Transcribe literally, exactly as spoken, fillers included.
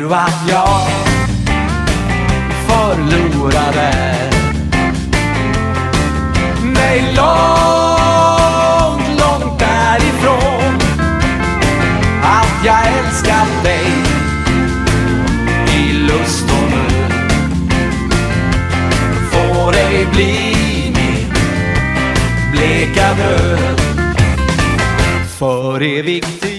du att jag förlorade mig långt, långt därifrån? Att jag älskat dig i lust och nöd får ej bli min bleka död. För evigt